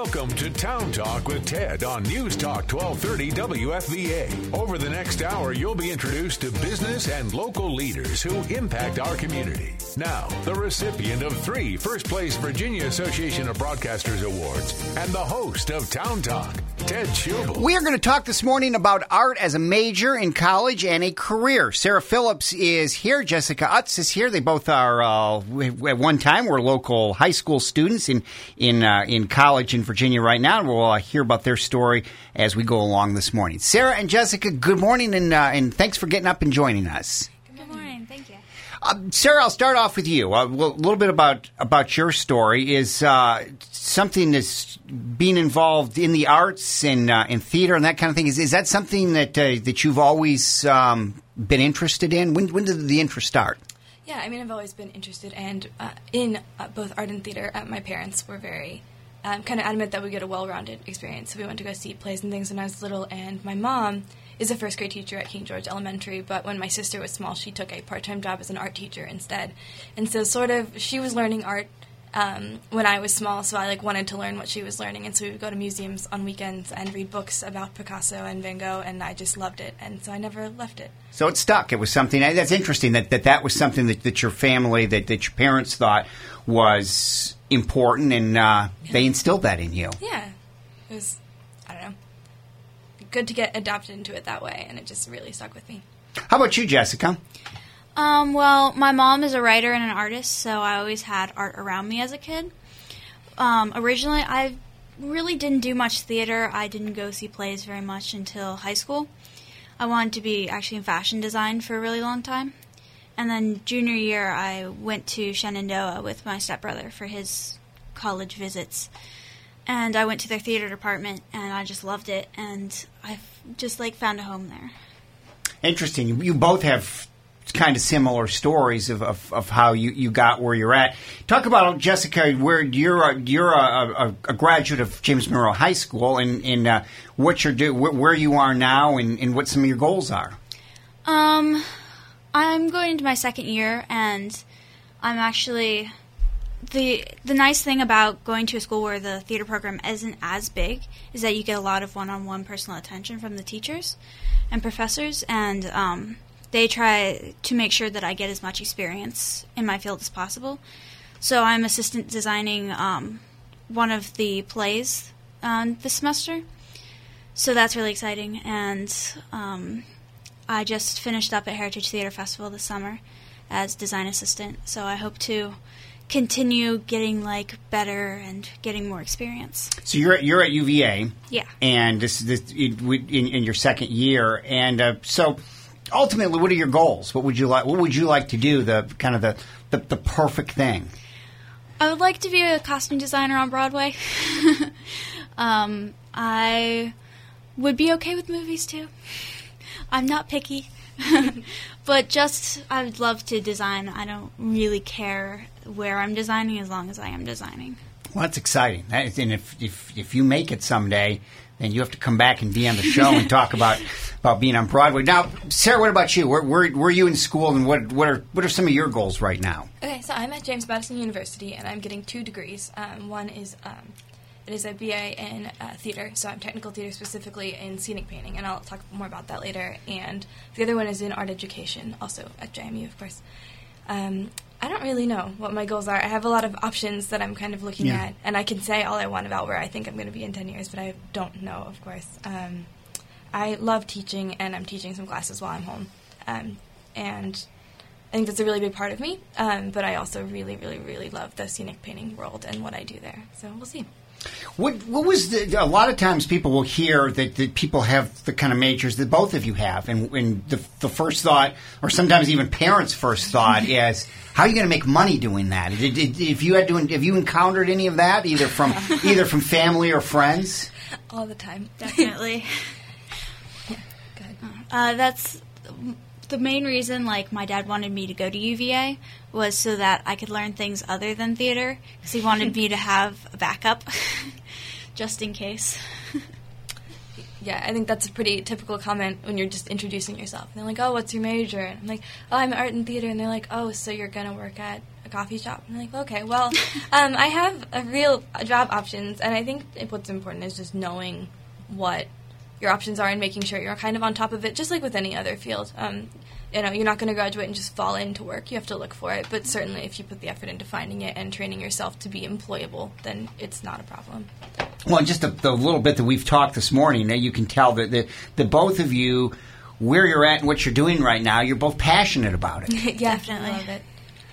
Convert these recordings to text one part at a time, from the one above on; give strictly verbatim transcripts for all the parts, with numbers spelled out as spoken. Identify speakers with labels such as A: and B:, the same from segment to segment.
A: Welcome to Town Talk with Ted on News Talk twelve thirty W F V A. Over the next hour, you'll be introduced to business and local leaders who impact our community. Now, the recipient of three First Place Virginia Association of Broadcasters Awards and the host of Town Talk, Ted Schubel.
B: We are going to talk this morning about art as a major in college and a career. Sarah Phillips is here. Jessica Utz is here. They both are, uh, at one time, were local high school students in in uh, in college in Virginia right now. And we'll uh, hear about their story as we go along this morning. Sarah and Jessica, good morning, and uh, and thanks for getting up and joining us.
C: Good morning. Thank you.
B: Uh, Sarah, I'll start off with you. A little bit about, about your story is uh, something that's being involved in the arts and uh, in theater and that kind of thing. Is is that something that uh, that you've always um, been interested in? When when did the interest start?
C: Yeah, I mean, I've always been interested and uh, in uh, both art and theater. Uh, my parents were very um, kind of adamant that we get a well-rounded experience. So we went to go see plays and things when I was little, and my mom is a first grade teacher at King George Elementary, but when my sister was small, she took a part-time job as an art teacher instead. And so sort of she was learning art um, when I was small, so I like wanted to learn what she was learning. And so we would go to museums on weekends and read books about Picasso and Van Gogh, and I just loved it. And so I never left it.
B: So it stuck. It was something that's interesting that that, that was something that, that your family, that, that your parents thought was important, and uh,
C: yeah.
B: they instilled that in you.
C: Yeah. It was, I don't know, good to get adopted into it that way, and it just really stuck with me.
B: How about you, Jessica?
D: Um, well, my mom is a writer and an artist, so I always had art around me as a kid. Um, originally, I really didn't do much theater. I didn't go see plays very much until high school. I wanted to be actually in fashion design for a really long time. And then junior year, I went to Shenandoah with my stepbrother for his college visits. And I went to their theater department, and I just loved it, and I've just, like, found a home there. Interesting.
B: You both have kind of similar stories of, of, of how you, you got where you're at. Talk about, Jessica, where you're a, you're a, a, a graduate of James Monroe High School, and, and uh, what you're do, where you are now, and, and what some of your goals are.
D: Um, I'm going into my second year, and I'm actually... The the nice thing about going to a school where the theater program isn't as big is that you get a lot of one-on-one personal attention from the teachers and professors, and um, they try to make sure that I get as much experience in my field as possible. So I'm assistant designing um, one of the plays um, this semester, so that's really exciting. And um, I just finished up at Heritage Theater Festival this summer as design assistant, so I hope to continue getting like better and getting more experience.
B: So you're at, you're at U V A,
D: yeah,
B: and this this in, in your second year, and uh, so ultimately, what are your goals? What would you like? What would you like to do? The kind of the the, the perfect thing.
D: I would like to be a costume designer on Broadway. um, I would be okay with movies too. I'm not picky. But just, I would love to design. I don't really care where I'm designing as long as I am designing.
B: Well, that's exciting. That, and if, if if you make it someday, then you have to come back and be on the show and talk about, about being on Broadway. Now, Sarah, what about you? Where, where, where are you in school, and what what are what are some of your goals right now?
C: Okay, so I'm at James Madison University, and I'm getting two degrees. Um, one is... Um, It is a B A in uh, theater, so I'm technical theater specifically in scenic painting, and I'll talk more about that later. And the other one is in art education, also at J M U, of course. Um, I don't really know what my goals are. I have a lot of options that I'm kind of looking
B: yeah.
C: at, and I can say all I want about where I think I'm going to be in ten years, but I don't know, of course. Um, I love teaching, and I'm teaching some classes while I'm home. Um, and I think that's a really big part of me, um, but I also really, really, really love the scenic painting world and what I do there. So we'll see.
B: What what was the, a lot of times people will hear that, that people have the kind of majors that both of you have, and, and the the first thought, or sometimes even parents' first thought, is how are you going to make money doing that? Did, did, if you had to, have you encountered any of that, either from either from family or friends?
C: All the time,
D: definitely.
C: Yeah, go ahead.
D: Uh, that's the main reason. Like, my dad wanted me to go to U V A was so that I could learn things other than theater, because he wanted me to have a backup, just in case.
C: Yeah, I think that's a pretty typical comment when you're just introducing yourself. And they're like, oh, what's your major? And I'm like, oh, I'm art and theater. And they're like, oh, so you're going to work at a coffee shop. And I'm like, okay, well, um, I have a real job options, and I think what's important is just knowing what your options are and making sure you're kind of on top of it, just like with any other field. Um, you know, you're not going to graduate and just fall into work. You have to look for it, but certainly if you put the effort into finding it and training yourself to be employable, then it's not a problem.
B: Well, just the, the little bit that we've talked this morning, you can tell that the, the both of you, where you're at and what you're doing right now, you're both passionate about it.
C: Yeah,
D: Definitely.
C: I love it.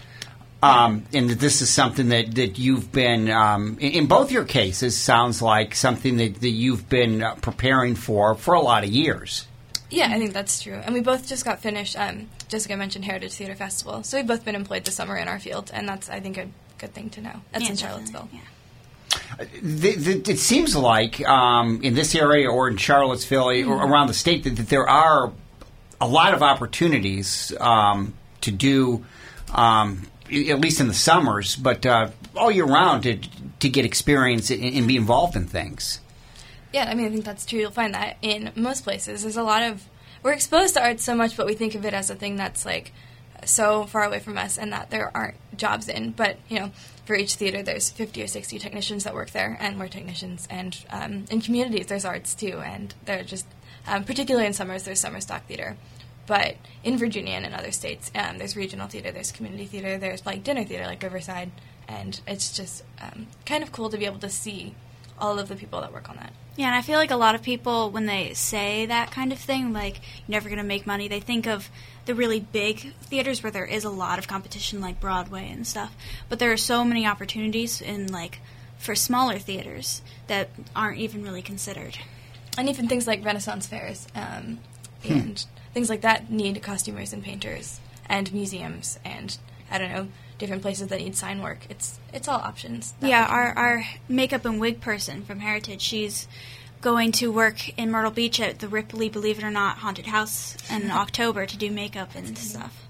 B: Um, and that this is something that, that you've been, um, in, in both your cases, sounds like something that, that you've been uh, preparing for for a lot of years.
C: Yeah, I think that's true. And we both just got finished, um, Jessica mentioned Heritage Theater Festival, so we've both been employed this summer in our field, and that's, I think, a good thing to know. That's
D: Yeah,
C: in
D: definitely,
C: Charlottesville.
D: yeah.
B: The, the, it seems like um, in this area or in Charlottesville mm-hmm. or around the state that, that there are a lot of opportunities um, to do, um, at least in the summers, but uh, all year round to, to get experience and, and be involved in things.
C: Yeah, I mean, I think that's true. You'll find that in most places. There's a lot of, we're exposed to art so much, but we think of it as a thing that's like so far away from us and that there aren't jobs in. But, you know, for each theater, there's fifty or sixty technicians that work there, and we're technicians. And um, in communities, there's arts too, and they're just, um, particularly in summers, there's summer stock theater. But in Virginia and in other states, um, there's regional theater, there's community theater, there's like dinner theater, like Riverside, and it's just um, kind of cool to be able to see all of the people that work on that.
D: Yeah, and I feel like a lot of people, when they say that kind of thing, like, you're never going to make money, they think of the really big theaters where there is a lot of competition, like Broadway and stuff. But there are so many opportunities in, like, for smaller theaters that aren't even really considered.
C: And even things like Renaissance fairs um, and hmm. things like that need costumers and painters and museums and, I don't know, different places that need sign work. It's it's all options.
D: Yeah, our, our makeup and wig person from Heritage, she's going to work in Myrtle Beach at the Ripley, believe it or not, haunted house in October to do makeup and stuff.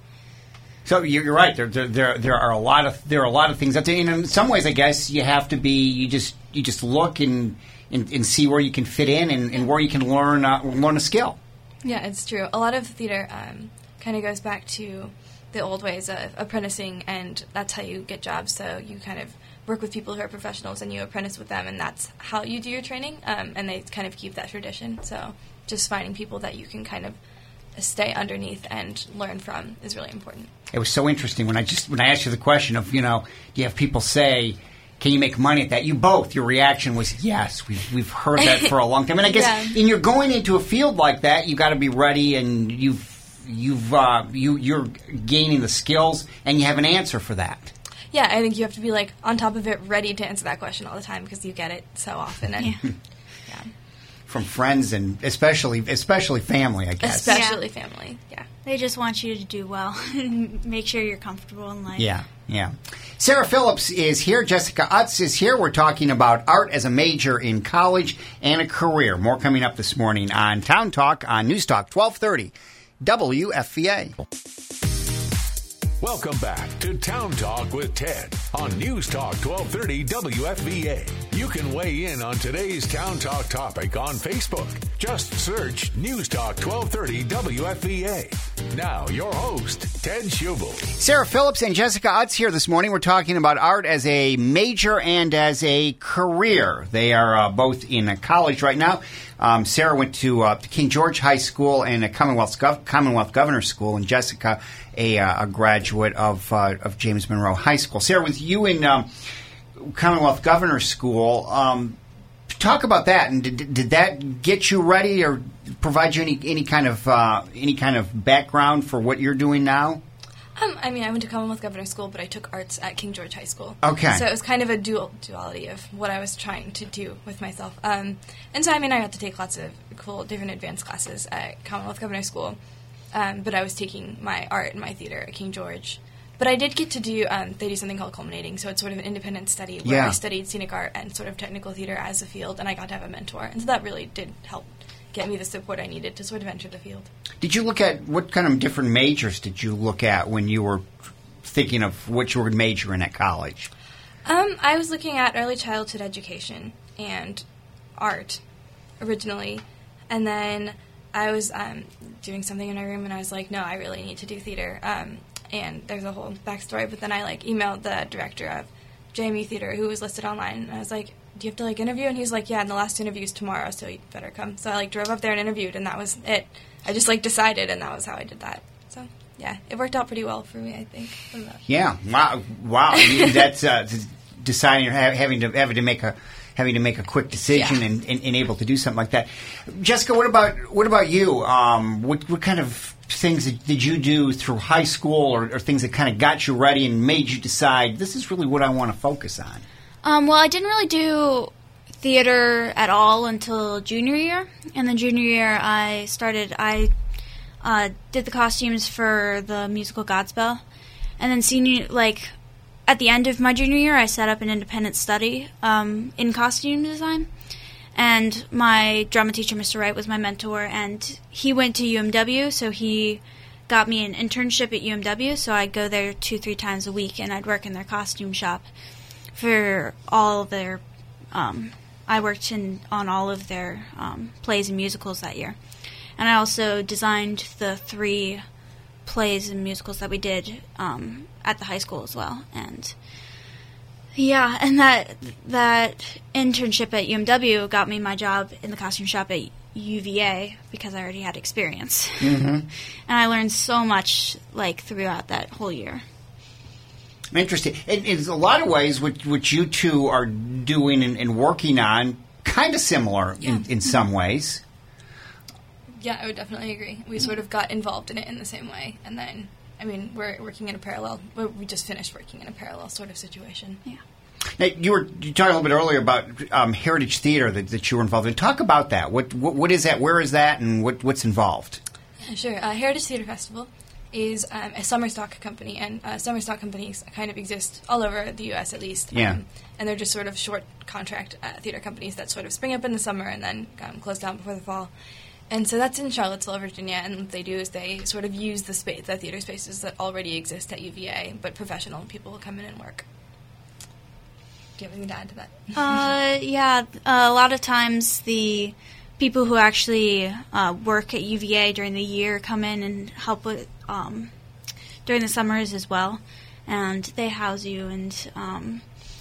B: So you're right. There, there, there, there are a lot of there are a lot of things. And in some ways, I guess you have to be. You just you just look and and, and see where you can fit in and, and where you can learn uh, learn a skill.
C: Yeah, it's true. A lot of theater um, kind of goes back to the old ways of apprenticing, and that's how you get jobs. So you kind of work with people who are professionals, and you apprentice with them, and that's how you do your training. Um, and they kind of keep that tradition. So just finding people that you can kind of stay underneath and learn from is really important.
B: It was so interesting when I just when I asked you the question of, you know, do you have people say, can you make money at that? You both, your reaction was yes. We've we've heard that for a long time, and I guess
C: yeah.
B: when you're going into a field like that, you got to be ready, and you've you've uh, you you're gaining the skills, and you have an answer for that.
C: Yeah, I think you have to be like on top of it, ready to answer that question all the time because you get it so often. And,
D: yeah.
C: yeah.
B: From friends and especially especially family, I guess.
C: Especially
D: yeah.
C: family, yeah.
D: They just want you to do well and make sure you're comfortable in life.
B: Yeah, yeah. Sarah Phillips is here. Jessica Utz is here. We're talking about art as a major in college and a career. More coming up this morning on Town Talk on News Talk twelve thirty W F V A.
A: Welcome back to Town Talk with Ted on News Talk twelve thirty W F V A. You can weigh in on today's Town Talk topic on Facebook. Just search News Talk twelve thirty W F V A. Now, your host, Ted Schubel.
B: Sarah Phillips and Jessica Utz here this morning. We're talking about art as a major and as a career. They are uh, both in a college right now. Um, Sarah went to, uh, to King George High School and a Commonwealth, Gov- Commonwealth Governor's School, and Jessica, a, uh, a graduate of uh, of James Monroe High School. Sarah, with you in um, Commonwealth Governor's School, um, talk about that. And did, did that get you ready, or provide you any any kind of uh, any kind of background for what you're doing now?
C: Um, I mean, I went to Commonwealth Governor's School, but I took arts at King George High School.
B: Okay.
C: So it was kind of a dual duality of what I was trying to do with myself. Um, and so, I mean, I got to take lots of cool, different advanced classes at Commonwealth Governor's School, um, but I was taking my art and my theater at King George. But I did get to do, um, they do something called culminating, so it's sort of an independent study where
B: yeah.
C: I studied scenic art and sort of technical theater as a field, and I got to have a mentor. And so that really did help get me the support I needed to sort of enter the field.
B: Did you look at, what kind of different majors did you look at when you were thinking of what you were majoring at college?
C: Um, I was looking at early childhood education and art originally, and then I was um, doing something in my room, and I was like, no, I really need to do theater. Um, and there's a whole backstory. But then I like emailed the director of J M U Theater, who was listed online, and I was like, do you have to like interview? And he was like, yeah, and the last interview is tomorrow, so you better come. So I like drove up there and interviewed, and that was it. I just like decided, and that was how I did that. So yeah, it worked out pretty well for me, I think.
B: Yeah, wow, wow. I mean, that's uh, deciding or ha- having to having to make a having to make a quick decision
C: yeah.
B: and, and, and able to do something like that. Jessica, what about what about you? Um, what what kind of things did you do through high school, or, or things that kind of got you ready and made you decide this is really what I want to focus on?
D: Um, well, I didn't really do theater at all until junior year. And then junior year, I started, I uh, did the costumes for the musical Godspell. And then senior, like, at the end of my junior year, I set up an independent study um, in costume design. And my drama teacher, Mister Wright, was my mentor. And he went to U M W, so he got me an internship at U M W. So I'd go there two, three times a week, and I'd work in their costume shop for all of their, um, I worked in on all of their um, plays and musicals that year. And I also designed the three plays and musicals that we did um, at the high school as well. And yeah, and that that internship at U M W got me my job in the costume shop at U V A because I already had experience.
B: Mm-hmm.
D: And I learned so much like throughout that whole year.
B: Interesting. In, in a lot of ways, what, what you two are doing and, and working on, kind of similar
C: yeah.
B: in, in some ways.
C: Yeah, I would definitely agree. We sort of got involved in it in the same way. And then, I mean, we're working in a parallel, we just finished working in a parallel sort of situation.
D: Yeah.
B: Now, you were you talking a little bit earlier about um, Heritage Theater that, that you were involved in. Talk about that. What, what what is that? Where is that? And what what's involved?
C: Yeah, sure. Uh, Heritage Theater Festival is um, a summer stock company, and uh, summer stock companies kind of exist all over the U S at least.
B: Yeah.
C: Um, and they're just sort of short contract uh, theater companies that sort of spring up in the summer and then um, close down before the fall. And so that's in Charlottesville, Virginia, and what they do is they sort of use the space, the theater spaces that already exist at U V A, but professional people will come in and work. Do you have anything to add to that?
D: uh, yeah, uh, a lot of times the people who actually uh, work at U V A during the year come in and help with um, during the summers as well, and they house you, and um,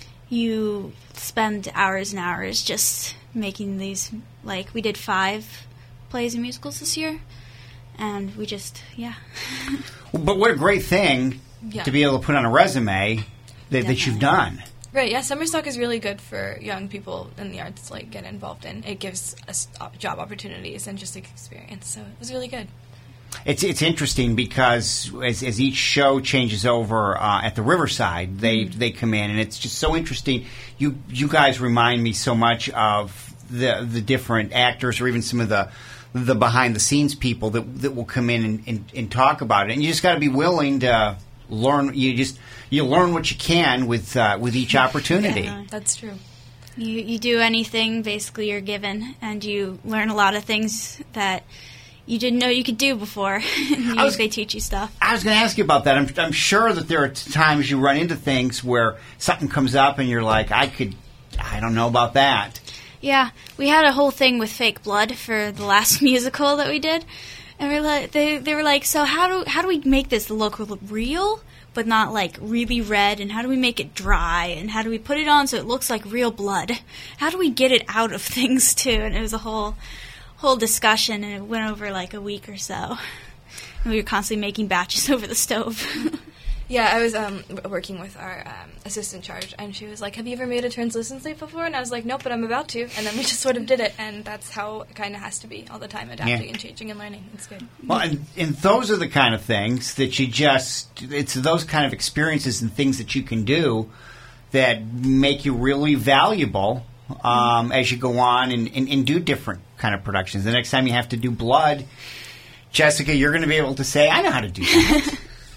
D: you spend hours and hours just making these. Like we did five plays and musicals this year, and we just yeah.
B: But what a great thing
C: yeah.
B: to be able to put on a resume that, that you've done.
C: Right, yeah, summer stock is really good for young people in the arts to like, get involved in. It gives us job opportunities and just experience, so it was really good.
B: It's it's interesting because as, as each show changes over uh, at the Riverside, they mm-hmm. they come in, and it's just so interesting. You you guys remind me so much of the the different actors, or even some of the the behind the scenes people that that will come in and, and, and talk about it. And you just got to be willing to learn. You just you learn what you can with uh, with each opportunity.
C: Yeah, that's true.
D: You you do anything basically you're given, and you learn a lot of things that you didn't know you could do before. you,
B: was,
D: they teach you stuff.
B: I was going to ask you about that. I'm, I'm sure that there are times you run into things where something comes up and you're like, I could, I don't know about that.
D: Yeah, we had a whole thing with fake blood for the last musical that we did, and we like, they they were like, so how do how do we make this look real, but not like really red, and how do we make it dry, and how do we put it on so it looks like real blood? How do we get it out of things too? And it was a whole. whole discussion, and it went over like a week or so. And we were constantly making batches over the stove.
C: Yeah, I was um, working with our um, assistant charge, and she was like, have you ever made a translucent sleeve before? And I was like, nope, but I'm about to. And then we just sort of did it, and that's how it kind of has to be all the time, adapting
B: yeah.
C: and changing and learning. It's good.
B: Well, and, and those are the kind of things that you just, it's those kind of experiences and things that you can do that make you really valuable um, as you go on and, and, and do different kind of productions. The next time you have to do blood, Jessica, you're going to be able to say, I know how to do that.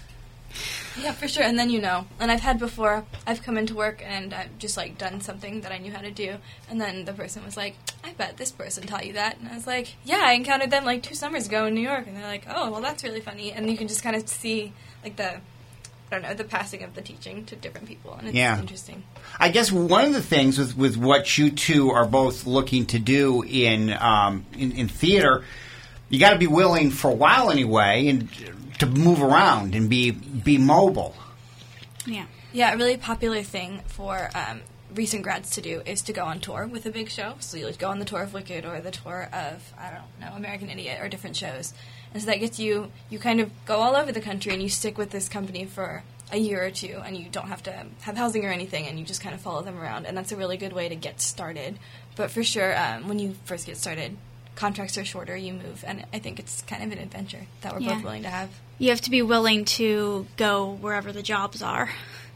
C: Yeah, for sure. And then you know. And I've had before, I've come into work and I've just, like, done something that I knew how to do. And then the person was like, I bet this person taught you that. And I was like, yeah, I encountered them, like, two summers ago in New York. And they're like, oh, well, that's really funny. And you can just kind of see, like, the... I don't know, the passing of the teaching to different people, and it's
B: yeah.
C: interesting.
B: I guess one of the things with, with what you two are both looking to do in um, in, in theater, you got to be willing for a while anyway, and to move around and be be mobile.
D: Yeah.
C: Yeah, a really popular thing for um, recent grads to do is to go on tour with a big show. So you go on the tour of Wicked or the tour of, I don't know, American Idiot or different shows. And so that gets you, you kind of go all over the country and you stick with this company for a year or two, and you don't have to have housing or anything, and you just kind of follow them around. And that's a really good way to get started. But for sure, um, when you first get started, contracts are shorter, you move, and I think it's kind of an adventure that we're
D: Yeah.
C: both willing to have.
D: You have to be willing to go wherever the jobs are.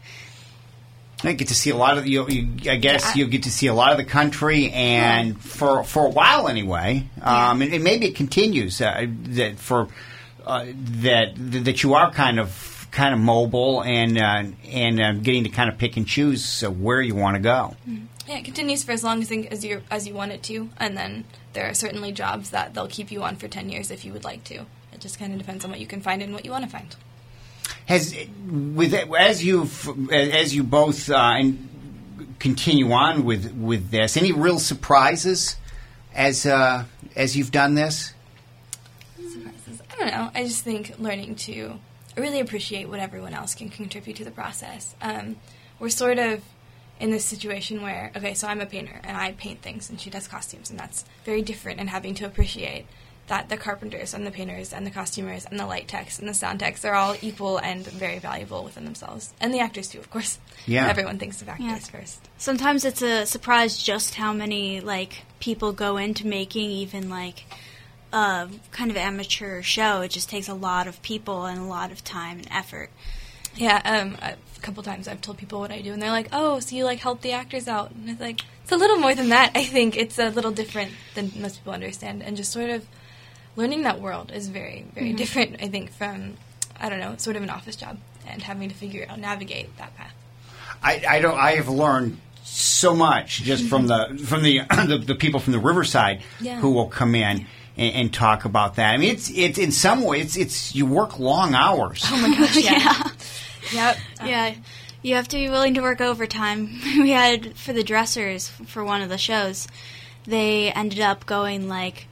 B: I get to see a lot of you. you I guess
C: Yeah.
B: you'll get to see a lot of the country, and
D: Yeah.
B: for for a while anyway.
D: Yeah.
B: Um, and, and maybe it continues uh, that for uh, that that you are kind of kind of mobile and uh, and uh, getting to kind of pick and choose uh, where you want to go.
C: Yeah, it continues for as long as, as you as you want it to, and then there are certainly jobs that they'll keep you on for ten years if you would like to. It just kind of depends on what you can find and what you want to find.
B: Has with as you as you both uh, and continue on with with this, any real surprises as uh, as you've done this?
C: Surprises. I don't know. I just think learning to really appreciate what everyone else can contribute to the process. Um, we're sort of in this situation where, okay, so I'm a painter and I paint things and she does costumes, and that's very different, and having to appreciate that the carpenters and the painters and the costumers and the light techs and the sound techs are all equal and very valuable within themselves. And the actors too, of course.
B: Yeah.
C: Everyone thinks of actors
D: Yeah.
C: first.
D: Sometimes it's a surprise just how many like people go into making even like a kind of amateur show. It just takes a lot of people and a lot of time and effort.
C: Yeah, um, a couple times I've told people what I do, and they're like, "Oh, so you like help the actors out?" And it's like, it's a little more than that. I think it's a little different than most people understand, and just sort of learning that world is very, very
D: Mm-hmm.
C: different. I think from I don't know, sort of an office job, and having to figure out navigate that path.
B: I, I don't. I have learned so much just from the from the the, the people from the Riverside
C: Yeah.
B: who will come in and, and talk about that. I mean, it's it's in some ways it's, it's you work long hours.
C: Oh my gosh, yeah,
D: Yeah.
C: yep,
D: Yeah, you have to be willing to work overtime. We had, for the dressers, for one of the shows, they ended up going like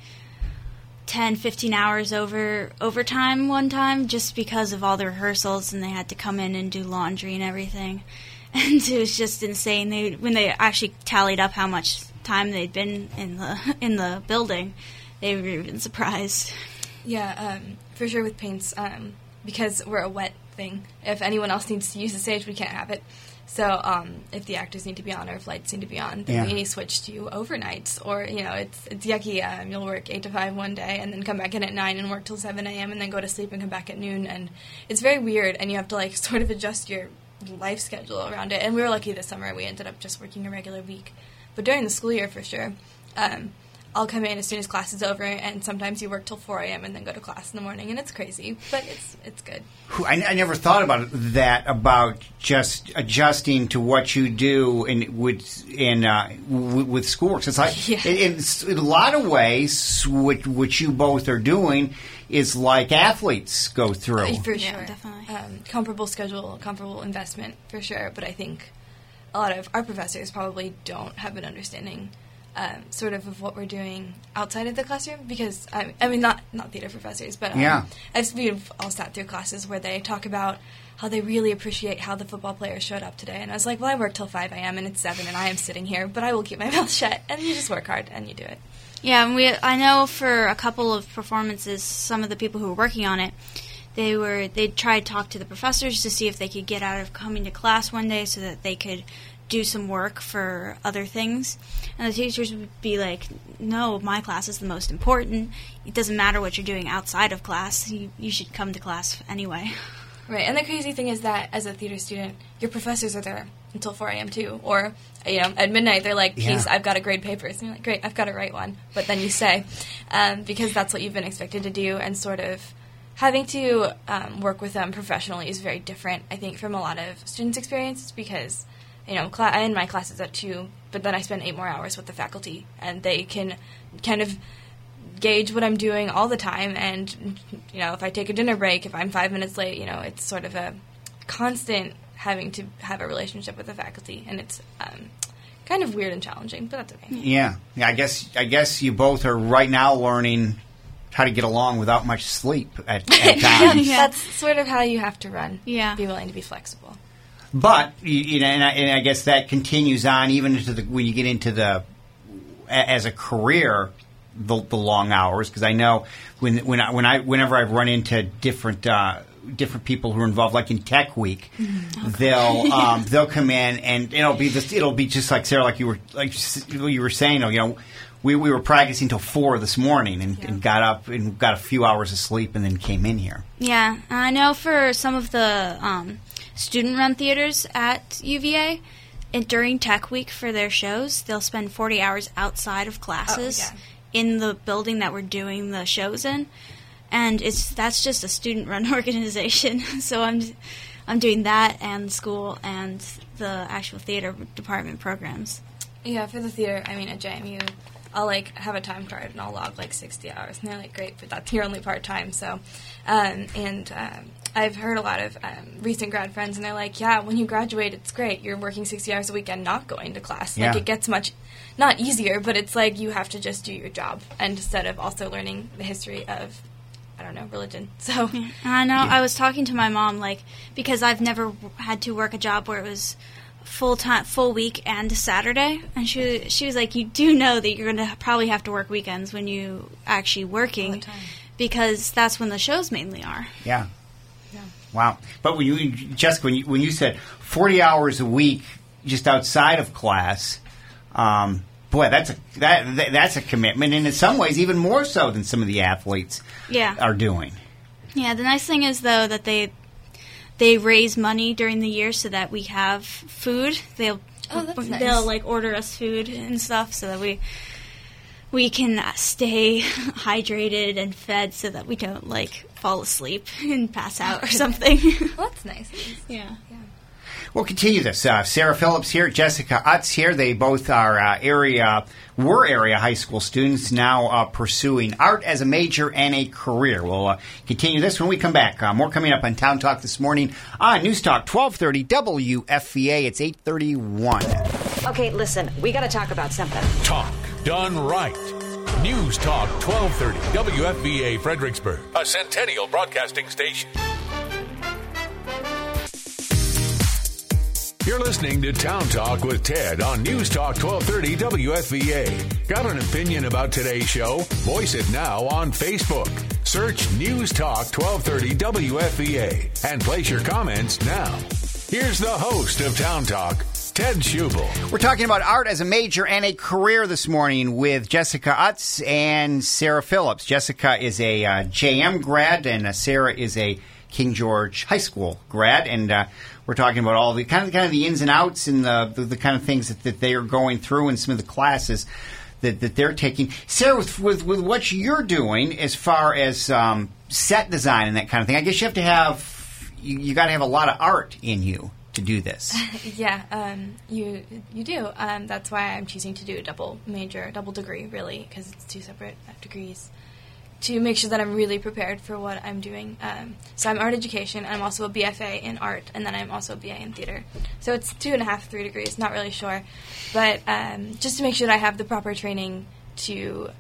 D: ten, fifteen hours over overtime one time just because of all the rehearsals, and they had to come in and do laundry and everything. And it was just insane. They when they actually tallied up how much time they'd been in the in the building, they were even surprised.
C: Yeah, um, for sure with paints, um, because we're a wet thing. If anyone else needs to use the stage, we can't have it. So um, if the actors need to be on or if lights need to be on, then
B: Yeah.
C: we switch to overnights. Or, you know, it's it's yucky. Um, you'll work eight to five one day and then come back in at nine and work till seven a.m. and then go to sleep and come back at noon. And it's very weird, and you have to, like, sort of adjust your life schedule around it. And we were lucky this summer. We ended up just working a regular week. But during the school year, for sure, um, I'll come in as soon as class is over, and sometimes you work till four a.m. and then go to class in the morning, and it's crazy, but it's it's good.
B: I, I never thought about that about just adjusting to what you do in with in uh, w- with schoolwork. It's like
C: Yeah.
B: it, it's in a lot of ways what what you both are doing is like athletes go through.
C: For
D: Yeah,
C: sure.
D: definitely.
C: Um, comparable schedule, comparable investment, for sure. But I think a lot of our professors probably don't have an understanding um, sort of of what we're doing outside of the classroom. Because, I, I mean, not not theater professors, but um,
B: Yeah.
C: I've we've all sat through classes where they talk about how they really appreciate how the football players showed up today. And I was like, well, I work till five a.m. and it's seven and I am sitting here, but I will keep my mouth shut. And you just work hard and you do it.
D: Yeah, and we I know for a couple of performances, some of the people who were working on it, they were they tried to talk to the professors to see if they could get out of coming to class one day so that they could do some work for other things. And the teachers would be like, "No, my class is the most important. It doesn't matter what you're doing outside of class. You you should come to class anyway."
C: Right, and the crazy thing is that as a theater student, your professors are there until four a.m. too, or, you know, at midnight they're like,
B: Yeah.
C: "Please, I've got to grade papers," and you're like, "Great, I've got to write one," but then you stay, um, because that's what you've been expected to do, and sort of having to um, work with them professionally is very different, I think, from a lot of students' experiences, because, you know, cl- I end my classes at two, but then I spend eight more hours with the faculty, and they can kind of gauge what I'm doing all the time, and, you know, if I take a dinner break, if I'm five minutes late, you know, it's sort of a constant having to have a relationship with the faculty, and it's um, kind of weird and challenging, but that's okay.
B: Yeah, yeah. I guess I guess you both are right now learning how to get along without much sleep at, at times.
C: Yeah. That's sort of how you have to run.
D: Yeah.
C: Be willing to be flexible.
B: But you, you know, and I, and I guess that continues on even into the when you get into the as a career, the, the long hours. Because I know when when I, when I whenever I've run into different uh, different people who are involved, like in Tech Week, mm-hmm. okay. they'll um, they'll come in and it'll be this, it'll be just like Sarah, like you were like you were saying, you know. We we were practicing till four this morning and, yeah. and got up and got a few hours of sleep and then came in here.
D: Yeah, I know for some of the um, student-run theaters at U V A, and during Tech Week for their shows, they'll spend forty hours outside of classes oh, yeah. in the building that we're doing the shows in, and it's that's just a student-run organization. So I'm I'm doing that and school and the actual theater department programs.
C: Yeah, for the theater, I mean at J M U. I'll, like, have a time card, and I'll log, like, sixty hours. And they're like, great, but that's your only part-time. So, um, and um, I've heard a lot of um, recent grad friends, and they're like, yeah, when you graduate, it's great. You're working sixty hours a week and not going to class.
B: Yeah.
C: Like, it gets much, not easier, but it's like you have to just do your job and instead of also learning the history of, I don't know, religion. So
D: yeah. I know. Yeah. I was talking to my mom, like, because I've never had to work a job where it was full time, full week, and Saturday, and she she was like, "You do know that you're going to probably have to work weekends when you actually working, because that's when the shows mainly are."
B: Yeah.
C: Yeah.
B: Wow. But when you, Jessica, when you, when you said forty hours a week just outside of class, um, boy, that's a that, that that's a commitment, and in some ways even more so than some of the athletes
D: yeah.
B: are doing.
D: Yeah. The nice thing is though that they. They raise money during the year so that we have food. They'll
C: oh, that's nice.
D: They'll like order us food and stuff so that we we can stay hydrated and fed so that we don't like fall asleep and pass out or something.
C: Well, that's nice.
D: Yeah.
C: Yeah.
B: We'll continue this. Uh, Sarah Phillips here, Jessica Utz here. They both are uh, area, were area high school students, now uh, pursuing art as a major and a career. We'll uh, continue this when we come back. Uh, more coming up on Town Talk this morning on News Talk twelve thirty W F V A. It's eight thirty-one.
E: Okay, listen, we got to talk about something.
A: Talk done right. News Talk twelve thirty W F V A Fredericksburg, a Centennial Broadcasting station. You're listening to Town Talk with Ted on News Talk twelve thirty W F V A. Got an opinion about today's show? Voice it now on Facebook. Search News Talk twelve thirty W F V A and place your comments now. Here's the host of Town Talk, Ted Schubel.
B: We're talking about art as a major and a career this morning with Jessica Utz and Sarah Phillips. Jessica is a uh, J M grad and uh, Sarah is a King George High School grad, and uh, we're talking about all the kind of kind of the ins and outs and the the, the kind of things that, that they are going through and some of the classes that, that they're taking. Sarah, with, with with what you're doing as far as um, set design and that kind of thing, I guess you have to have you, you got to have a lot of art in you to do this.
C: Yeah, um, you you do. Um, that's why I'm choosing to do a double major, double degree, really, because it's two separate degrees, to make sure that I'm really prepared for what I'm doing. Um, so I'm art education, and I'm also a B F A in art, and then I'm also a B A in theater. So it's two and a half, three degrees, not really sure. But um, just to make sure that I have the proper training to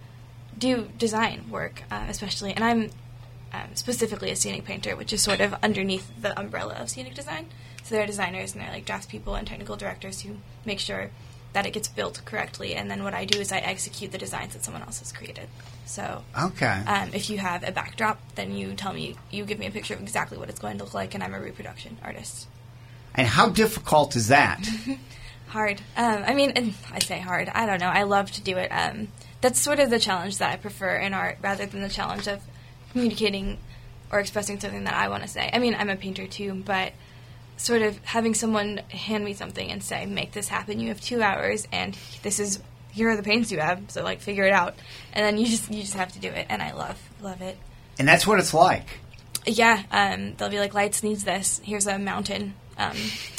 C: do design work, uh, especially. And I'm um, specifically a scenic painter, which is sort of underneath the umbrella of scenic design. So there are designers, and there are like draftspeople and technical directors who make sure that it gets built correctly, and then what I do is I execute the designs that someone else has created. So
B: okay.
C: um, if you have a backdrop, then you tell me, you give me a picture of exactly what it's going to look like, and I'm a reproduction artist.
B: And how difficult is that?
C: Hard. Um, I mean, and I say hard. I don't know. I love to do it. Um, that's sort of the challenge that I prefer in art, rather than the challenge of communicating or expressing something that I want to say. I mean, I'm a painter too, but sort of having someone hand me something and say, make this happen. You have two hours, and this is, here are the paints you have, so, like, figure it out. And then you just you just have to do it, and I love, love it.
B: And that's what it's like.
C: Yeah. Um, they'll be like, lights needs this. Here's a mountain. Um,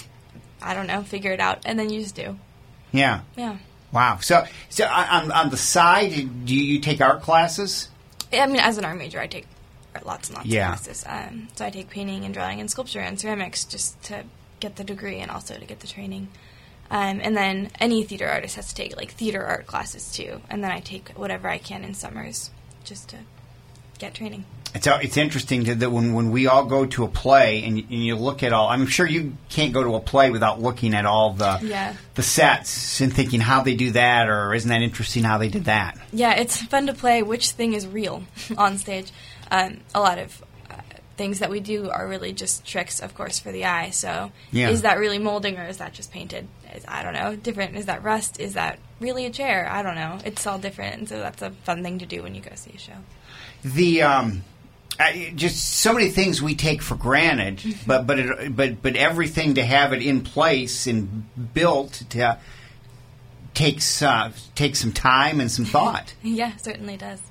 C: I don't know, figure it out. And then you just do.
B: Yeah.
C: Yeah.
B: Wow. So, so on, on the side, do you take art classes?
C: I mean, as an art major, I take lots and lots
B: yeah.
C: of classes. Um, so I take painting and drawing and sculpture and ceramics just to get the degree and also to get the training. Um, and then any theater artist has to take, like, theater art classes, too. And then I take whatever I can in summers just to get training.
B: It's it's interesting to, that when, when we all go to a play and you, and you look at all, I'm sure you can't go to a play without looking at all the
C: yeah.
B: the sets and thinking how they do that, or isn't that interesting how they did that?
C: Yeah, it's fun to play which thing is real on stage. Um, a lot of uh, things that we do are really just tricks, of course, for the eye. So
B: yeah.
C: Is that really molding or is that just painted? Is, I don't know. Different. Is that rust? Is that really a chair? I don't know. It's all different, and so that's a fun thing to do when you go see a show.
B: The um, I, just so many things we take for granted, but but it, but but everything to have it in place and built to, takes uh, takes some time and some thought.
C: Yeah, certainly does.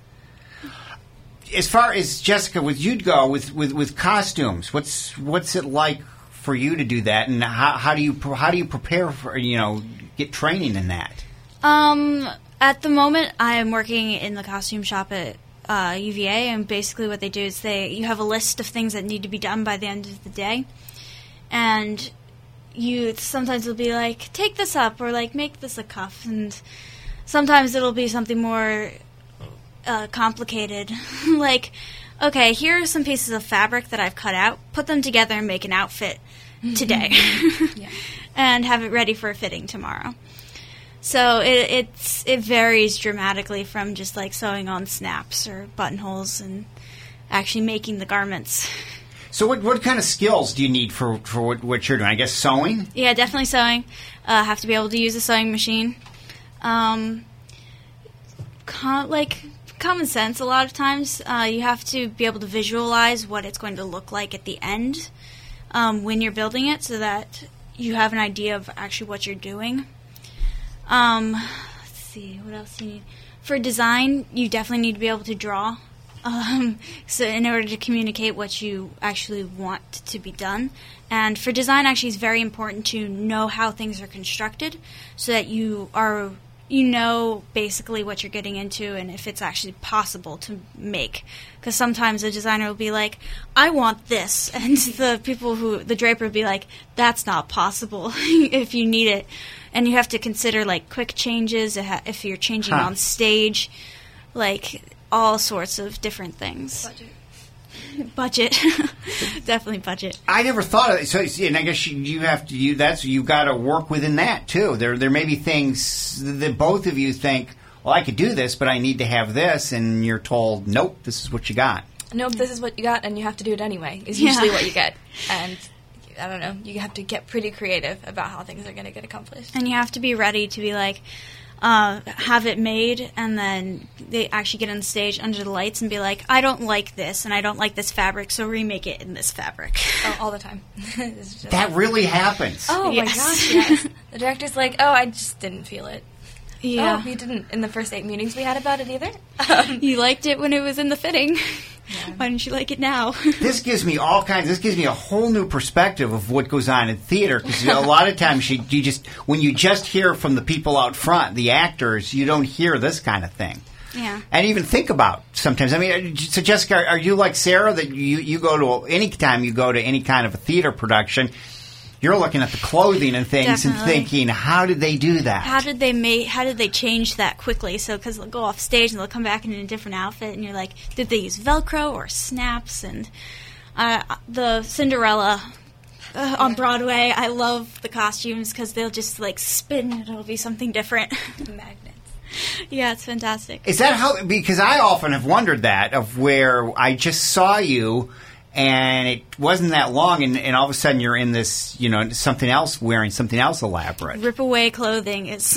B: As far as Jessica, with you'd go with, with, with costumes, what's what's it like for you to do that, and how, how do you how do you prepare for you know get training in that?
D: Um, at the moment, I am working in the costume shop at uh, U V A, and basically what they do is they you have a list of things that need to be done by the end of the day, and you sometimes it'll be like take this up or like make this a cuff, and sometimes it'll be something more uh, complicated, like okay, here are some pieces of fabric that I've cut out, put them together and make an outfit today,
C: yeah.
D: and have it ready for a fitting tomorrow. So it it's it varies dramatically from just like sewing on snaps or buttonholes and actually making the garments.
B: So what what kind of skills do you need for, for what, what you're doing? I guess sewing?
D: Yeah, definitely sewing. Uh, have to be able to use a sewing machine. Um, com- like common sense a lot of times. Uh, you have to be able to visualize what it's going to look like at the end um, when you're building it so that you have an idea of actually what you're doing. Um, let's see, what else do you need? For design, you definitely need to be able to draw. Um, so in order to communicate what you actually want to be done. And for design, actually, it's very important to know how things are constructed so that you are, you know basically what you're getting into and if it's actually possible to make. Because sometimes a designer will be like, I want this. And the people who, the draper will be like, that's not possible if you need it. And you have to consider, like, quick changes if you're changing huh. on stage, like, all sorts of different things.
C: Budget.
D: Budget. Definitely budget.
B: I never thought of it. So, and I guess you, you have to, you, that's, you've got to work within that, too. There, there may be things that both of you think, well, I could do this, but I need to have this, and you're told, nope, this is what you got.
C: Nope, this is what you got, and you have to do it anyway, is
D: Yeah.
C: usually what you get. And I don't know, you have to get pretty creative about how things are going to get accomplished.
D: And you have to be ready to be like, uh, have it made, and then they actually get on stage under the lights and be like, I don't like this, and I don't like this fabric, so remake it in this fabric.
C: Oh, all the time. It's just-
B: That really happens.
C: Oh,
D: Yes.
C: my gosh, yes. The director's like, oh, I just didn't feel it.
D: Yeah.
C: Oh, you didn't in the first eight meetings we had about it either? Um,
D: You liked it when it was in the fitting.
C: Yeah.
D: Why didn't you like it now?
B: This gives me all kinds. This gives me a whole new perspective of what goes on in theater. Because a lot of times, you, you just when you just hear from the people out front, the actors, you don't hear this kind of thing.
D: Yeah.
B: And even think about sometimes. I mean, so Jessica, are you like Sarah that you you go to any time you go to any kind of a theater production? You're looking at the clothing and things
D: Definitely.
B: and thinking, how did they do that?
D: How did they make? How did they change that quickly? So because they'll go off stage and they'll come back in a different outfit, and you're like, did they use Velcro or snaps? And uh, the Cinderella uh, on Broadway, I love the costumes because they'll just like spin and it'll be something different.
C: magnets.
D: Yeah, it's fantastic.
B: Is that how? Because I often have wondered that of where I just saw you. And it wasn't that long, and, and all of a sudden you're in this, you know, something else, wearing something else elaborate.
D: Rip away clothing is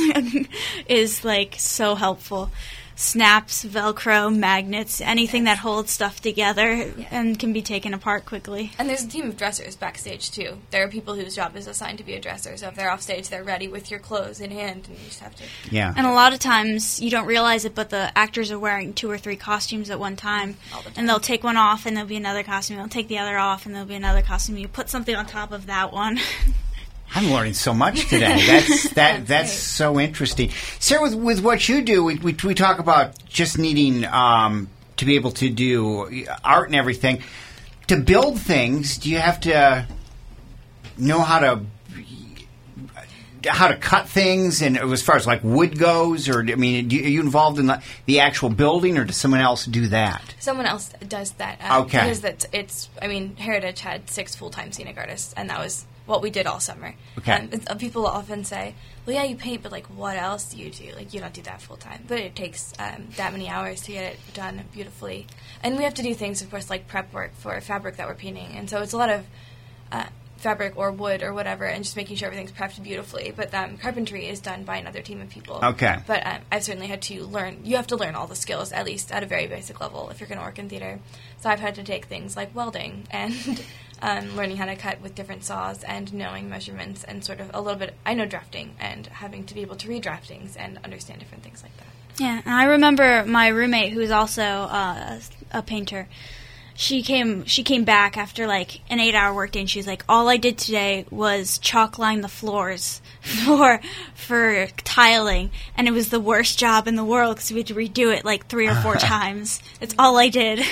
D: is like so helpful. Snaps, Velcro, magnets, anything that holds stuff together
C: Yeah.
D: and can be taken apart quickly.
C: And there's a team of dressers backstage, too. There are people whose job is assigned to be a dresser, so if they're off stage, they're ready with your clothes in hand, and you just have to...
B: Yeah.
D: And a lot of times you don't realize it, but the actors are wearing two or three costumes at one time.
C: All the time.
D: And they'll take one off, and there'll be another costume. They'll take the other off, and there'll be another costume. You put something on top of that one.
B: I'm learning so much today. That's that.
C: That's
B: that's
C: great.
B: so interesting. Sarah, with with what you do, we we, we talk about just needing um, to be able to do art and everything. To build things, do you have to know how to how to cut things, and as far as like wood goes, or I mean, do you, are you involved in the, the actual building, or does someone else do that?
C: Someone else does that. Uh,
B: Okay.
C: Because that's, it's, I mean, Heritage had six full-time scenic artists, and that was what we did all summer.
B: Okay.
C: Um, it's, uh, people often say, well, yeah, you paint, but, like, what else do you do? Like, you don't do that full-time. But it takes um, that many hours to get it done beautifully. And we have to do things, of course, like prep work for fabric that we're painting. And so it's a lot of uh, fabric or wood or whatever, and just making sure everything's prepped beautifully. But um, carpentry is done by another team of people.
B: Okay.
C: But um, I've certainly had to learn, you have to learn all the skills, at least at a very basic level, if you're going to work in theater. So I've had to take things like welding and um, learning how to cut with different saws and knowing measurements and sort of a little bit, I know drafting and having to be able to read draftings and understand different things like that.
D: Yeah, and I remember my roommate, who is also uh, a painter. She came. She came back after like an eight-hour workday, and she's like, "All I did today was chalk line the floors for for tiling, and it was the worst job in the world because we had to redo it like three or four times. It's all I did."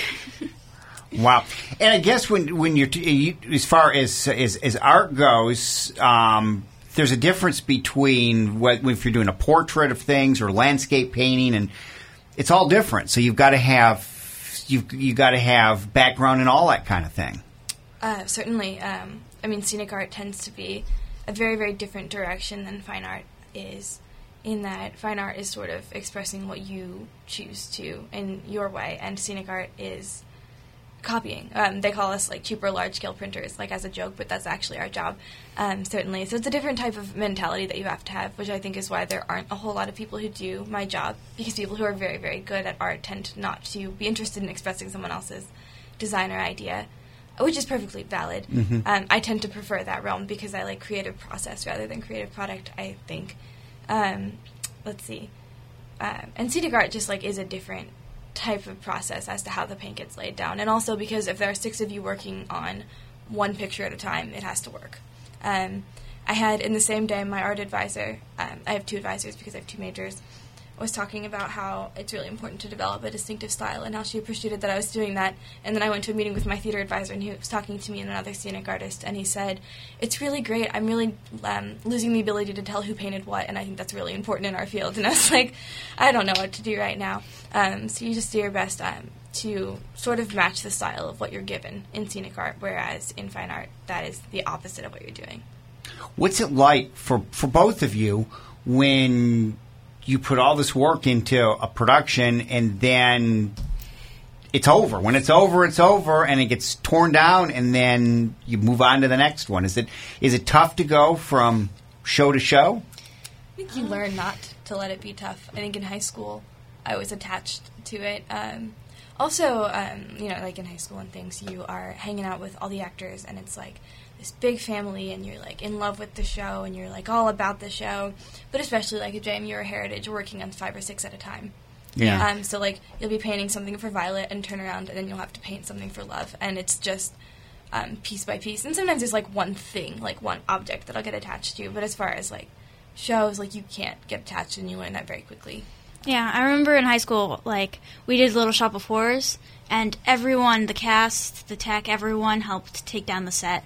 B: Wow. And I guess when when you're t- you, as far as as, as art goes, um, there's a difference between what if you're doing a portrait of things or landscape painting, and it's all different. So you've got to have you've you got to have background and all that kind of thing.
C: Uh, certainly. Um, I mean, scenic art tends to be a very, very different direction than fine art is, in that fine art is sort of expressing what you choose to in your way, and scenic art is copying. Um, they call us like cheaper large-scale printers, like as a joke, but that's actually our job, um, certainly. So it's a different type of mentality that you have to have, which I think is why there aren't a whole lot of people who do my job, because people who are very, very good at art tend not to be interested in expressing someone else's design or idea, which is perfectly valid. Mm-hmm. Um, I tend to prefer that realm because I like creative process rather than creative product, I think. Um, let's see. Um, and scenic art just like is a different type of process as to how the paint gets laid down, and also because if there are six of you working on one picture at a time, it has to work. Um, I had in the same day my art advisor, um, I have two advisors because I have two majors, was talking about how it's really important to develop a distinctive style and how she appreciated that I was doing that. And then I went to a meeting with my theater advisor, and he was talking to me and another scenic artist, and he said, it's really great. I'm really um, losing the ability to tell who painted what, and I think that's really important in our field. And I was like, I don't know what to do right now. Um, so you just do your best um, to sort of match the style of what you're given in scenic art, whereas in fine art, that is the opposite of what you're doing.
B: What's it like for, for both of you when you put all this work into a production and then it's over? When it's over, it's over, and it gets torn down, and then you move on to the next one. Is it is it tough to go from show to show?
C: I think you learn not to let it be tough. I think in high school, I was attached to it. Um, also, um, you know, like in high school and things, you are hanging out with all the actors, and it's like this big family, and you're like in love with the show, and you're like all about the show. But especially like at J M U or Heritage, you're working on five or six at a time.
B: Yeah.
C: Um, so like you'll be painting something for Violet and turn around, and then you'll have to paint something for Love, and it's just um, piece by piece. And sometimes there's like one thing, like one object that I'll get attached to. But as far as like shows, like you can't get attached, and you learn that very quickly.
D: Yeah, I remember in high school, like, we did Little Shop of Horrors, and everyone, the cast, the tech, everyone helped take down the set.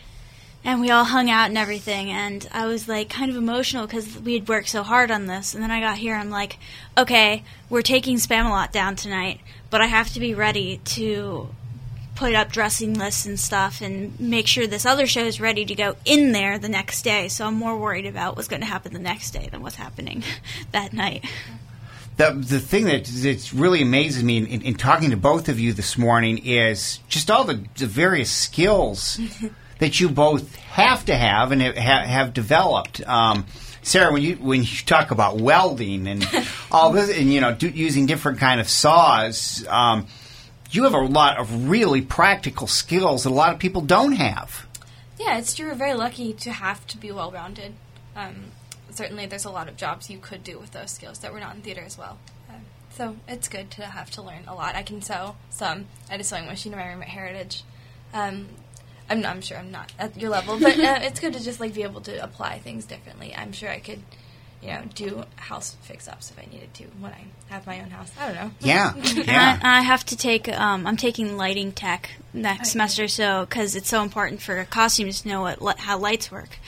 D: And we all hung out and everything, and I was, like, kind of emotional because we had worked so hard on this. And then I got here, and I'm like, okay, we're taking Spamalot down tonight, but I have to be ready to put up dressing lists and stuff and make sure this other show is ready to go in there the next day. So I'm more worried about what's going to happen the next day than what's happening that night.
B: The the thing that that's really amazes me in, in, in talking to both of you this morning is just all the, the various skills that you both have to have and have, have developed. Um, Sarah, when you when you talk about welding and all this, and you know, do, using different kind of saws, um, you have a lot of really practical skills that a lot of people don't have.
C: Yeah, it's true. We're very lucky to have to be well-rounded. Um, certainly, there's a lot of jobs you could do with those skills that were not in theater as well. Um, so it's good to have to learn a lot. I can sew some. I had a sewing machine in my room at Heritage. Um, I'm, not, I'm sure I'm not at your level, but uh, it's good to just like be able to apply things differently. I'm sure I could, you know, do house fix-ups if I needed to when I have my own house. I don't know.
B: Yeah, yeah.
D: I, I have to take. Um, I'm taking lighting tech next
C: Okay.
D: semester, so because it's so important for costumes to know what how lights work.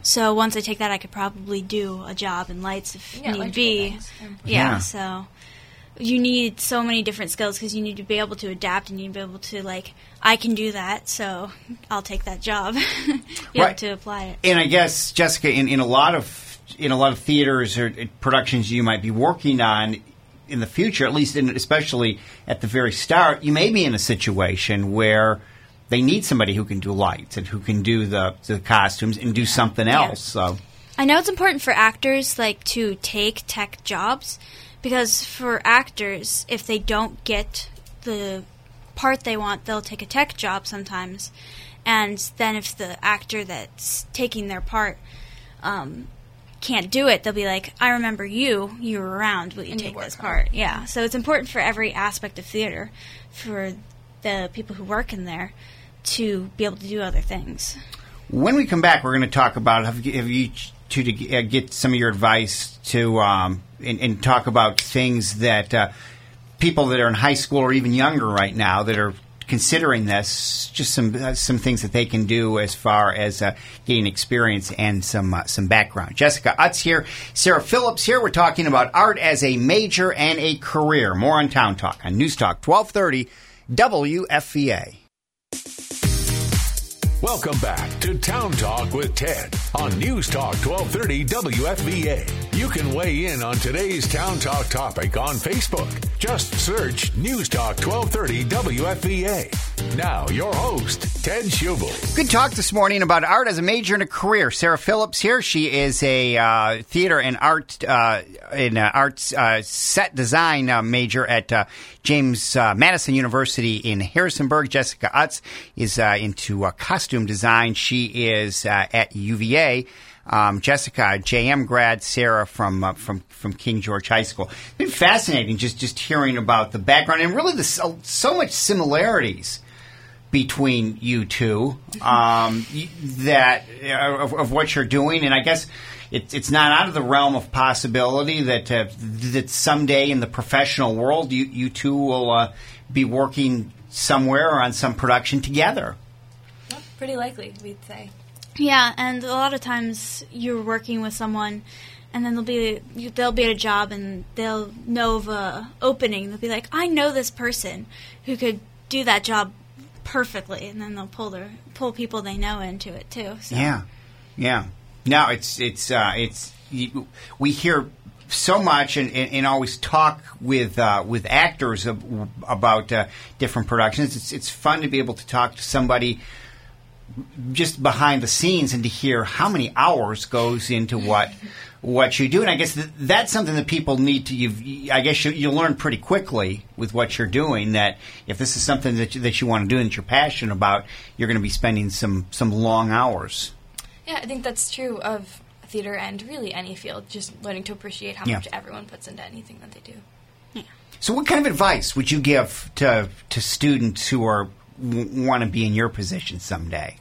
D: So once I take that, I could probably do a job in lights if
C: Yeah,
D: need be.
C: things.
D: Yeah.
B: Yeah.
D: So you need so many different skills because you need to be able to adapt and you need to be able to, like, I can do that, so I'll take that job. You
B: Right.
D: have to apply it.
B: And I guess, Jessica, in, in a lot of in a lot of theaters or productions you might be working on in the future, at least in, especially at the very start, you may be in a situation where they need somebody who can do lights and who can do the, the costumes and do something else. So
D: I know it's important for actors, like, to take tech jobs because for actors, if they don't get the part they want, they'll take a tech job sometimes. And then if the actor that's taking their part um, can't do it, they'll be like, I remember you, you were around, will you
C: And you
D: take
C: work
D: this
C: hard.
D: part? Yeah, so it's important for every aspect of theater, for the people who work in there, to be able to do other things.
B: when we come back, we're going to talk about have, have you two to uh, get some of your advice to um, and, and talk about things that uh, people that are in high school or even younger right now that are considering this, just some uh, some things that they can do as far as uh, getting experience and some uh, some background. Jessica Utz here, Sarah Phillips here. We're talking about art as a major and a career. More on Town Talk on News Talk twelve thirty W F V A.
A: Welcome back to Town Talk with Ted on News Talk twelve thirty W F V A. You can weigh in on today's Town Talk topic on Facebook. Just search News Talk twelve thirty W F V A. Now, your host, Ted Schubel.
B: Good talk this morning about art as a major and a career. Sarah Phillips here. She is a uh, theater and art uh, in uh, arts uh, set design uh, major at uh, James uh, Madison University in Harrisonburg. Jessica Utz is uh, into uh, costume design. She is uh, at U V A. Um, Jessica, J M grad, Sarah from uh, from from King George High School. It's been fascinating just just hearing about the background and really the, so, so much similarities between you two, um, that uh, of, of what you're doing, and I guess it, it's not out of the realm of possibility that uh, that someday in the professional world you you two will uh, be working somewhere or on some production together.
C: Well, pretty likely, we'd say.
D: Yeah, and a lot of times you're working with someone, and then they'll be you, they'll be at a job and they'll know of a opening. They'll be like, I know this person who could do that job perfectly, and then they'll pull their pull people they know into it too. So.
B: Yeah, yeah. No, it's it's uh, it's you, we hear so much and, and, and always talk with uh, with actors of, about uh, different productions. It's it's fun to be able to talk to somebody just behind the scenes and to hear how many hours goes into what what you do. And I guess th- that's something that people need to. You've, I guess you, you learn pretty quickly with what you're doing that if this is something that you, that you want to do and that you're passionate about, you're going to be spending some some long hours.
C: Yeah, I think that's true of theater and really any field, just learning to appreciate how
B: Yeah.
C: much everyone puts into anything that they do.
D: Yeah.
B: So, what kind of advice would you give to to students who are w- want to be in your position someday?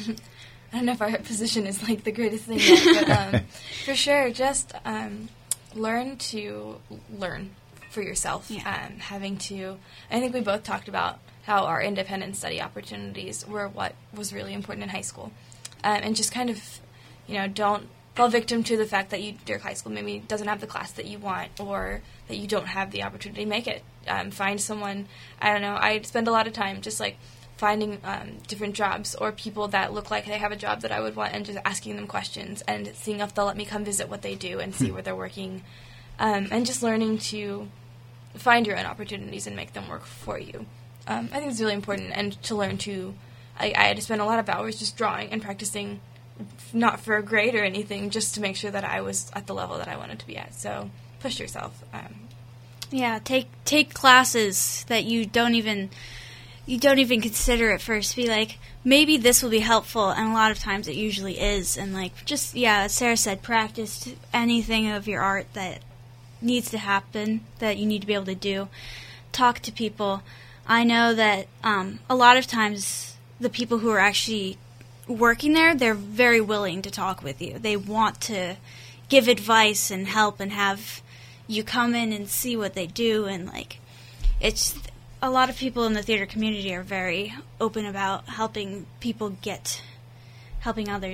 C: I don't know if our position is like the greatest thing yet, but um, for sure, just um, learn to learn for yourself.
D: Yeah.
C: Um, having to, I think we both talked about how our independent study opportunities were what was really important in high school, um, and just kind of, you know, don't fall victim to the fact that you, your high school maybe doesn't have the class that you want, or that you don't have the opportunity to make it. Um, find someone. I don't know. I spend a lot of time just like finding um, different jobs or people that look like they have a job that I would want and just asking them questions and seeing if they'll let me come visit what they do and see where they're working. Um, and just learning to find your own opportunities and make them work for you. Um, I think it's really important, and to learn to, I, I had to spend a lot of hours just drawing and practicing, not for a grade or anything, just to make sure that I was at the level that I wanted to be at. So push yourself. Um,
D: Yeah, take take classes that you don't even you don't even consider at first. Be like, maybe this will be helpful, and a lot of times it usually is. And like, just yeah, as Sarah said, practice anything of your art that needs to happen, that you need to be able to do. Talk to people. I know that um, a lot of times the people who are actually working there, they're very willing to talk with you. They want to give advice and help and have you come in and see what they do, and like it's a lot of people in the theater community are very open about helping people get helping others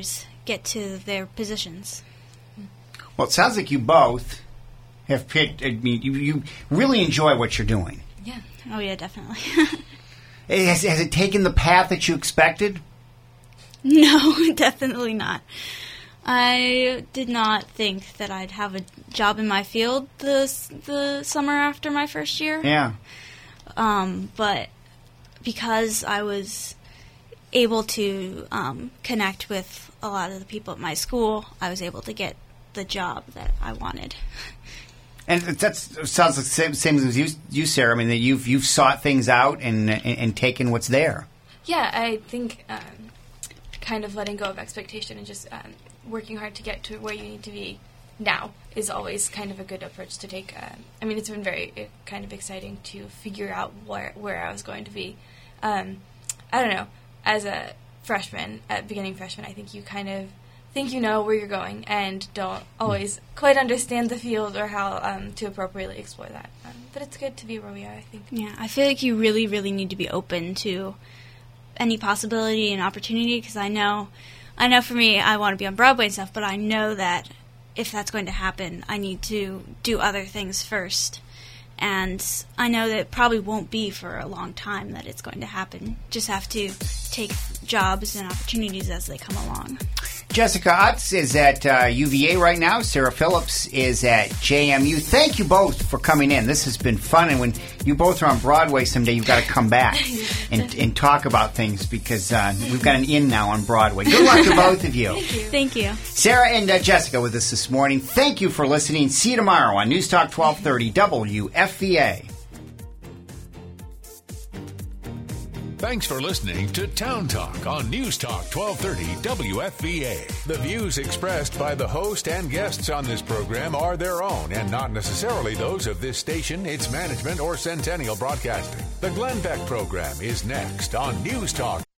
D: get to their positions.
B: Well, it sounds like you both have picked, I mean, you, you really enjoy what you're doing.
C: Yeah.
D: Oh, yeah, definitely.
B: Has, has it taken the path that you expected?
D: No, definitely not. I did not think that I'd have a job in my field this the summer after my first year.
B: Yeah.
D: Um, but because I was able to um, connect with a lot of the people at my school, I was able to get the job that I wanted.
B: And that sounds like the same, same as you, you, Sarah. I mean, that you've you've sought things out and and, and taken what's there.
C: Yeah, I think um, kind of letting go of expectation and just um, working hard to get to where you need to be now is always kind of a good approach to take. Um, I mean, it's been very uh, kind of exciting to figure out where where I was going to be. Um, I don't know. As a freshman, at beginning freshman, I think you kind of think you know where you're going and don't always quite understand the field or how um, to appropriately explore that. Um, but it's good to be where we are, I think.
D: Yeah, I feel like you really, really need to be open to any possibility and opportunity, because I know, I know for me, I want to be on Broadway and stuff, but I know that if that's going to happen, I need to do other things first. And I know that it probably won't be for a long time that it's going to happen. Just have to take jobs and opportunities as they come along.
B: Jessica Utz is at uh, U V A right now. Sarah Phillips is at J M U. Thank you both for coming in. This has been fun. And when you both are on Broadway someday, you've got to come back and, and talk about things, because uh, we've got an in now on Broadway. Good luck to both of you.
C: Thank you.
D: Thank you.
B: Sarah and uh, Jessica with us this morning. Thank you for listening. See you tomorrow on News Talk twelve thirty W F V A.
A: Thanks for listening to Town Talk on News Talk twelve thirty W F V A. The views expressed by the host and guests on this program are their own and not necessarily those of this station, its management, or Centennial Broadcasting. The Glenn Beck program is next on News Talk.